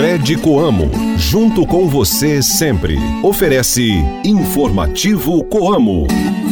Cred Coamo, junto com você sempre. Oferece Informativo Coamo.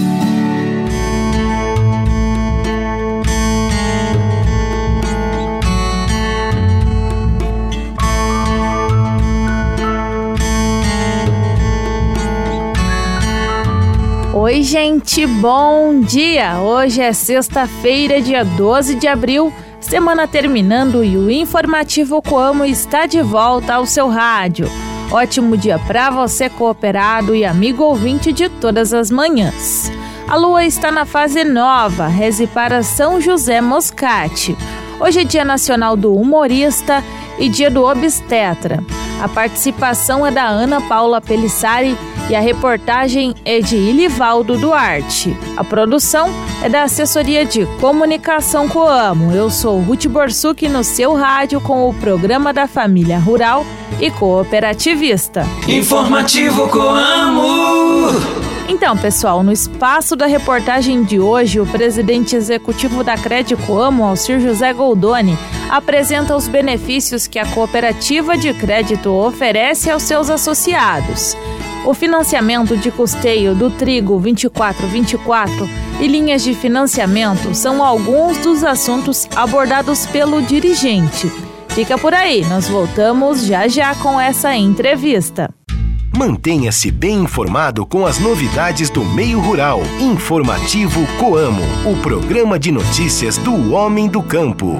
Oi, gente, bom dia! Hoje é sexta-feira, dia 12 de abril, semana terminando e o Informativo Coamo está de volta ao seu rádio. Ótimo dia para você, cooperado e amigo ouvinte de todas as manhãs. A lua está na fase nova, reze para São José Moscati. Hoje é dia nacional do humorista e dia do obstetra. A participação é da Ana Paula Pelissari e a reportagem é de Ilivaldo Duarte. A produção é da Assessoria de Comunicação Coamo. Eu sou Ruth Borsuk no seu rádio com o programa da família rural e cooperativista. Informativo Coamo. Então, pessoal, no espaço da reportagem de hoje, o presidente executivo da Cred Coamo, Alcir José Goldoni, apresenta os benefícios que a cooperativa de crédito oferece aos seus associados. O financiamento de custeio do trigo 2424 e linhas de financiamento são alguns dos assuntos abordados pelo dirigente. Fica por aí, nós voltamos já com essa entrevista. Mantenha-se bem informado com as novidades do meio rural. Informativo Coamo, o programa de notícias do homem do campo.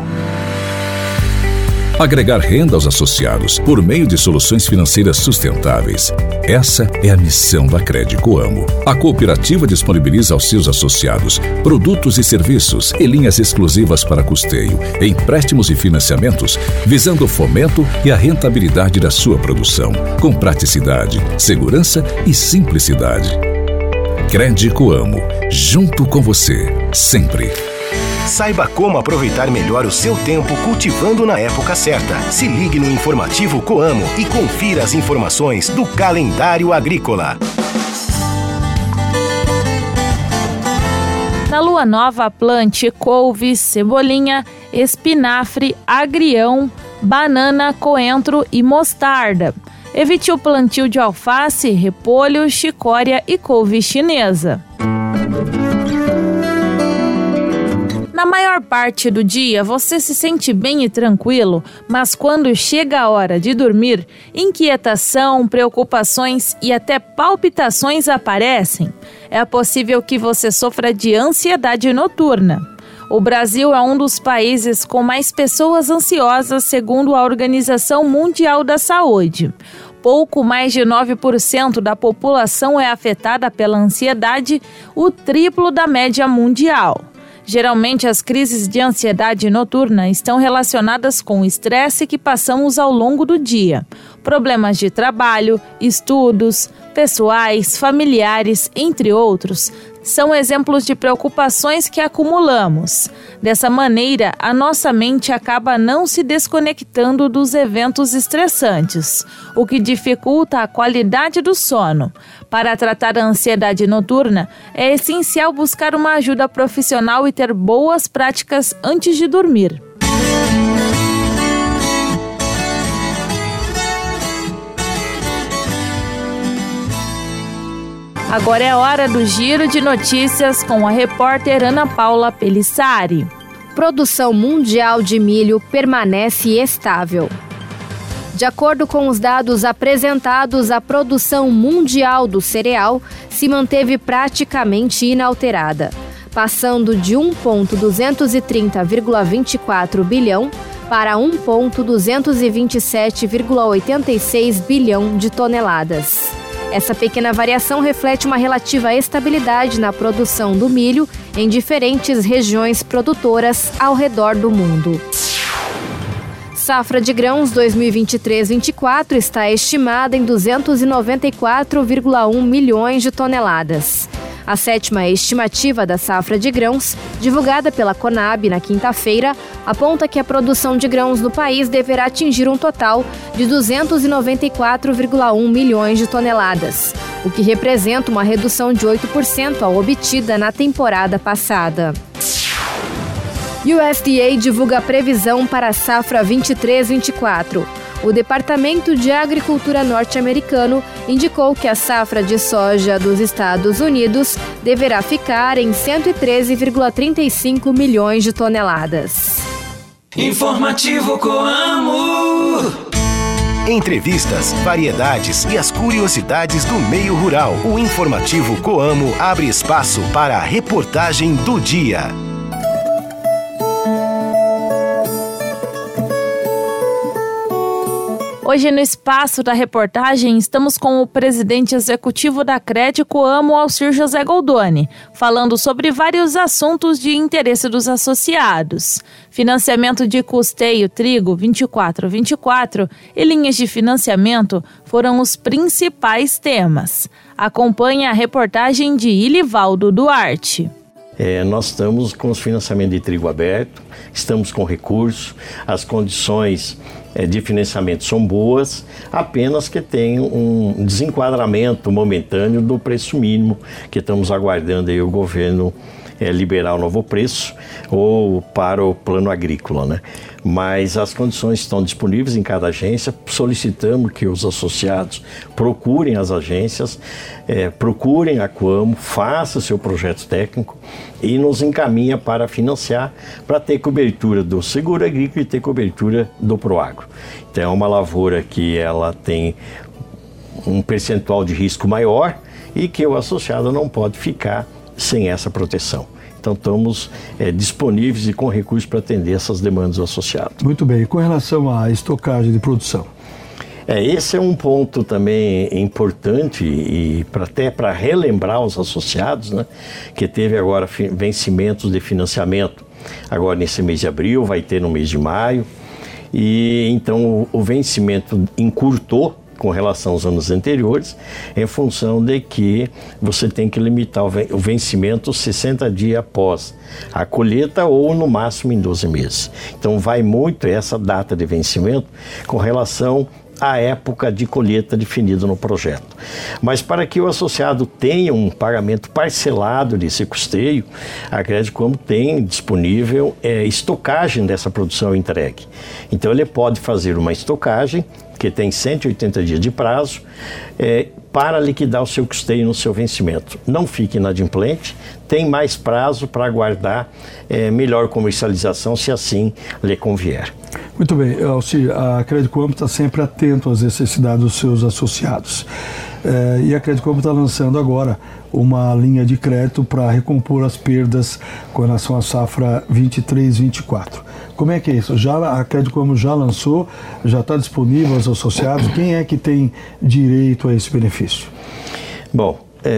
Agregar renda aos associados por meio de soluções financeiras sustentáveis. Essa é a missão da Cred Coamo. A cooperativa disponibiliza aos seus associados produtos e serviços e linhas exclusivas para custeio, empréstimos e financiamentos, visando o fomento e a rentabilidade da sua produção, com praticidade, segurança e simplicidade. Cred Coamo, junto com você, sempre. Saiba como aproveitar melhor o seu tempo cultivando na época certa. Se ligue no Informativo Coamo e confira as informações do calendário agrícola. Na lua nova, plante couve, cebolinha, espinafre, agrião, banana, coentro e mostarda. Evite o plantio de alface, repolho, chicória e couve chinesa. Na maior parte do dia, você se sente bem e tranquilo, mas quando chega a hora de dormir, inquietação, preocupações e até palpitações aparecem. É possível que você sofra de ansiedade noturna. O Brasil é um dos países com mais pessoas ansiosas, segundo a Organização Mundial da Saúde. Pouco mais de 9% da população é afetada pela ansiedade, o triplo da média mundial. Geralmente, as crises de ansiedade noturna estão relacionadas com o estresse que passamos ao longo do dia. Problemas de trabalho, estudos, pessoais, familiares, entre outros, são exemplos de preocupações que acumulamos. Dessa maneira, a nossa mente acaba não se desconectando dos eventos estressantes, o que dificulta a qualidade do sono. Para tratar a ansiedade noturna, é essencial buscar uma ajuda profissional e ter boas práticas antes de dormir. Agora é hora do giro de notícias com a repórter Ana Paula Pelissari. Produção mundial de milho permanece estável. De acordo com os dados apresentados, a produção mundial do cereal se manteve praticamente inalterada, passando de 1,230,24 bilhão para 1,227,86 bilhão de toneladas. Essa pequena variação reflete uma relativa estabilidade na produção do milho em diferentes regiões produtoras ao redor do mundo. Safra de grãos 2023-24 está estimada em 294,1 milhões de toneladas. A sétima estimativa da safra de grãos, divulgada pela Conab na quinta-feira, aponta que a produção de grãos no país deverá atingir um total de 294,1 milhões de toneladas, o que representa uma redução de 8% ao obtida na temporada passada. USDA divulga a previsão para a safra 23-24. o Departamento de Agricultura norte-americano indicou que a safra de soja dos Estados Unidos deverá ficar em 113,35 milhões de toneladas. Informativo Coamo. Entrevistas, variedades e as curiosidades do meio rural. O Informativo Coamo abre espaço para a reportagem do dia. Hoje, no espaço da reportagem, estamos com o presidente executivo da Crédito Coamo, Alcir José Goldoni, falando sobre vários assuntos de interesse dos associados. Financiamento de custeio trigo 24/24 e linhas de financiamento foram os principais temas. Acompanhe a reportagem de Ilivaldo Duarte. Nós estamos com os financiamentos de trigo aberto, estamos com recursos, as condições de financiamento são boas, apenas que tem um desenquadramento momentâneo do preço mínimo, que estamos aguardando aí o governo liberar o novo preço ou para o plano agrícola, né? Mas as condições estão disponíveis em cada agência. Solicitamos que os associados procurem as agências, procurem a Coamo, faça seu projeto técnico e nos encaminha para financiar, para ter cobertura do seguro agrícola e ter cobertura do Proagro. Então é uma lavoura que ela tem um percentual de risco maior e que o associado não pode ficar sem essa proteção. Então estamos disponíveis e com recursos para atender essas demandas do associado. Muito bem. E com relação à estocagem de produção? Esse é um ponto também importante e até para relembrar os associados, né, que teve agora vencimentos de financiamento agora nesse mês de abril, vai ter no mês de maio, e então o vencimento encurtou com relação aos anos anteriores, em função de que você tem que limitar o vencimento 60 dias após a colheita ou no máximo em 12 meses. Então vai muito essa data de vencimento com relação à época de colheita definida no projeto. Mas para que o associado tenha um pagamento parcelado desse custeio, a Crédito Coamo tem disponível estocagem dessa produção entregue. Então ele pode fazer uma estocagem que tem 180 dias de prazo, para liquidar o seu custeio no seu vencimento. Não fique inadimplente, tem mais prazo para aguardar melhor comercialização, se assim lhe convier. Muito bem, Alcir, a Crédito Coamo está sempre atento às necessidades dos seus associados. E a Crédito Coamo está lançando agora uma linha de crédito para recompor as perdas com relação à safra 23/24. Como é que é isso? A Crédito Coamo já lançou, já está disponível aos associados? Quem é que tem direito a esse benefício? Bom,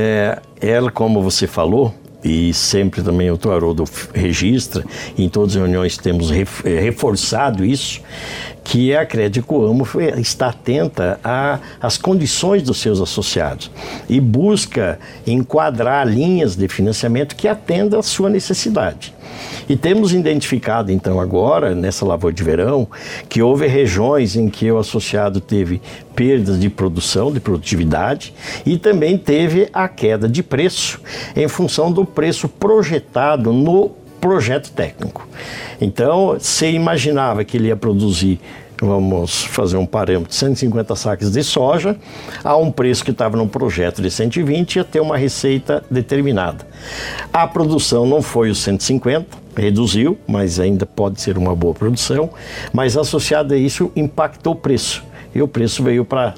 ela, como você falou, e sempre também o Haroldo registra, em todas as reuniões temos reforçado isso, que a Crédito Coamo está atenta às condições dos seus associados e busca enquadrar linhas de financiamento que atendam à sua necessidade. E temos identificado então agora, nessa lavoura de verão, que houve regiões em que o associado teve perdas de produção, de produtividade, e também teve a queda de preço em função do preço projetado no projeto técnico. Então, se imaginava que ele ia produzir, vamos fazer um parâmetro, 150 sacas de soja, a um preço que estava no projeto de 120, ia ter uma receita determinada. A produção não foi os 150, reduziu, mas ainda pode ser uma boa produção, mas associado a isso impactou o preço, e o preço veio para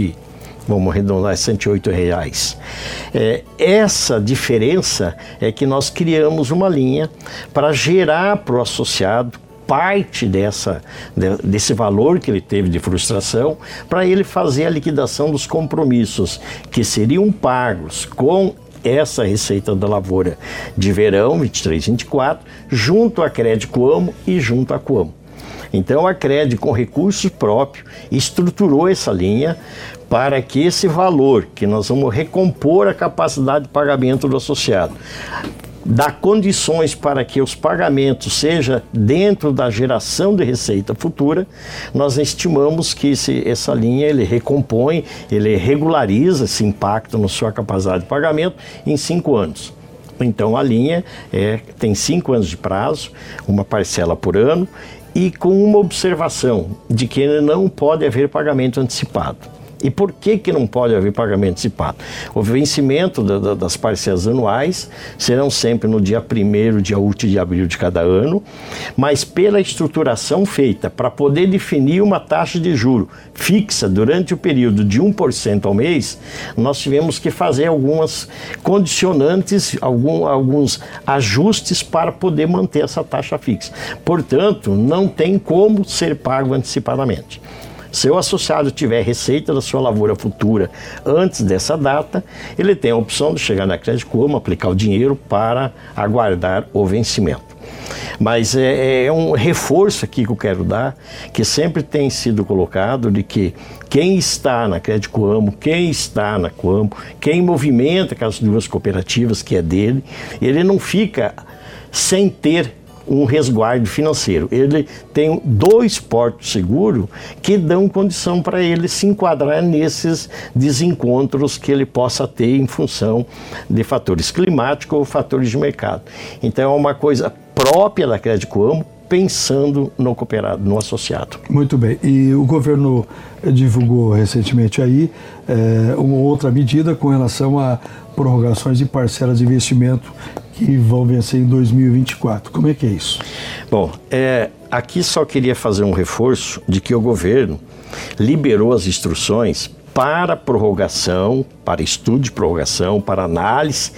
vamos arredondar, R$108. Essa diferença é que nós criamos uma linha para gerar para o associado parte desse valor que ele teve de frustração, para ele fazer a liquidação dos compromissos que seriam pagos com essa receita da lavoura de verão 23/24, junto à Crédito Coamo e junto à Coamo. Então a Crédito, com recursos próprios, estruturou essa linha para que esse valor, que nós vamos recompor a capacidade de pagamento do associado, dá condições para que os pagamentos sejam dentro da geração de receita futura, nós estimamos que essa linha ele recompõe, ele regulariza esse impacto na sua capacidade de pagamento em 5 anos. Então a linha tem 5 anos de prazo, uma parcela por ano, e com uma observação de que não pode haver pagamento antecipado. E por que não pode haver pagamento antecipado? O vencimento das parcelas anuais serão sempre no dia 1º, dia útil de abril de cada ano, mas pela estruturação feita para poder definir uma taxa de juro fixa durante o período de 1% ao mês, nós tivemos que fazer algumas condicionantes, alguns ajustes para poder manter essa taxa fixa. Portanto, não tem como ser pago antecipadamente. Se o associado tiver receita da sua lavoura futura antes dessa data, ele tem a opção de chegar na Crédito Coamo, aplicar o dinheiro para aguardar o vencimento. Mas é um reforço aqui que eu quero dar, que sempre tem sido colocado, de que quem está na Crédito Coamo, quem está na Coamo, quem movimenta aquelas duas cooperativas que é dele, ele não fica sem ter um resguardo financeiro. Ele tem 2 portos seguros que dão condição para ele se enquadrar nesses desencontros que ele possa ter em função de fatores climáticos ou fatores de mercado. Então é uma coisa própria da Crédito Coamo, pensando no cooperado, no associado. Muito bem. E o governo divulgou recentemente aí uma outra medida com relação a prorrogações de parcelas de investimento que vão vencer em 2024. Como é que é isso? Bom, aqui só queria fazer um reforço de que o governo liberou as instruções para prorrogação, para estudo de prorrogação, para análise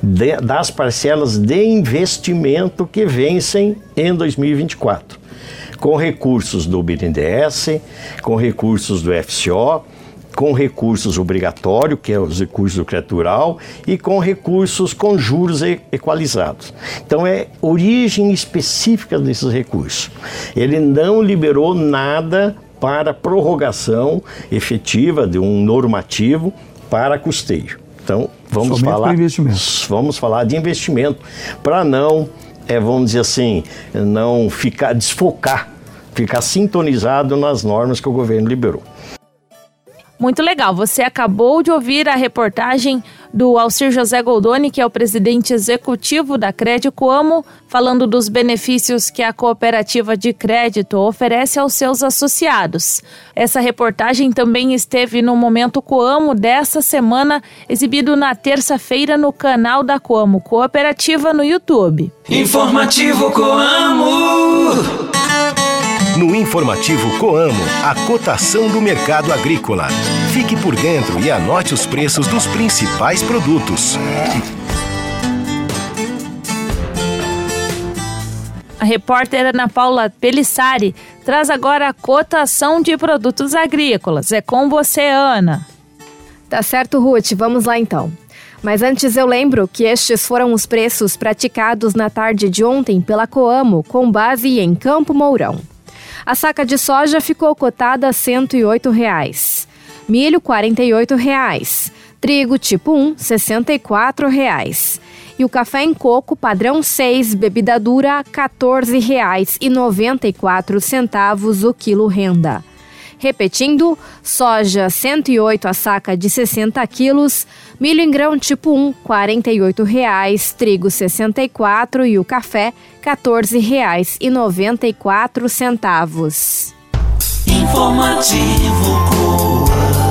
das parcelas de investimento que vencem em 2024, com recursos do BNDES, com recursos do FCO, com recursos obrigatórios, que é os recursos do crédito rural, e com recursos com juros equalizados. Então é origem específica desses recursos. Ele não liberou nada para prorrogação efetiva de um normativo para custeio. Então vamos falar de investimento para não, vamos dizer assim, não ficar ficar sintonizado nas normas que o governo liberou. Muito legal, você acabou de ouvir a reportagem do Alcir José Goldoni, que é o presidente executivo da Crédito Coamo, falando dos benefícios que a cooperativa de crédito oferece aos seus associados. Essa reportagem também esteve no Momento Coamo dessa semana, exibido na terça-feira no canal da Coamo Cooperativa no YouTube. Informativo Coamo. No Informativo Coamo, a cotação do mercado agrícola. Fique por dentro e anote os preços dos principais produtos. A repórter Ana Paula Pelissari traz agora a cotação de produtos agrícolas. É com você, Ana. Tá certo, Ruth. Vamos lá então. Mas antes eu lembro que estes foram os preços praticados na tarde de ontem pela Coamo, com base em Campo Mourão. A saca de soja ficou cotada a R$ 108,00. Milho, R$ 48,00. Trigo tipo 1, R$ 64,00. E o café em coco padrão 6, bebida dura, R$ 14,94 o quilo renda. Repetindo, soja 108 a saca de 60 quilos, milho em grão tipo 1, R$ 48,00, trigo 64 e o café R$ 14,94. Informativo Coamo.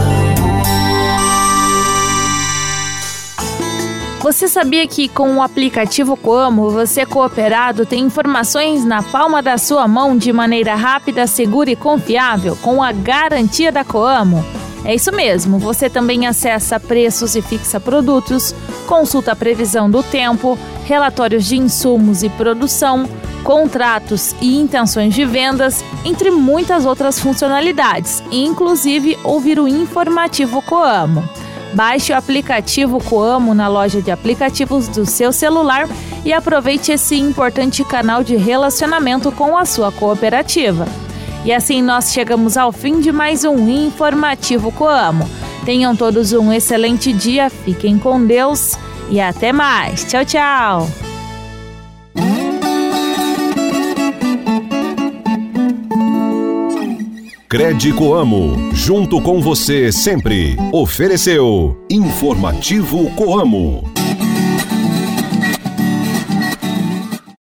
Você sabia que com o aplicativo Coamo, você cooperado tem informações na palma da sua mão de maneira rápida, segura e confiável, com a garantia da Coamo? É isso mesmo, você também acessa preços e fixa produtos, consulta a previsão do tempo, relatórios de insumos e produção, contratos e intenções de vendas, entre muitas outras funcionalidades, inclusive ouvir o Informativo Coamo. Baixe o aplicativo Coamo na loja de aplicativos do seu celular e aproveite esse importante canal de relacionamento com a sua cooperativa. E assim nós chegamos ao fim de mais um Informativo Coamo. Tenham todos um excelente dia, fiquem com Deus e até mais. Tchau, tchau! Crédito Coamo, junto com você sempre. Ofereceu Informativo Coamo.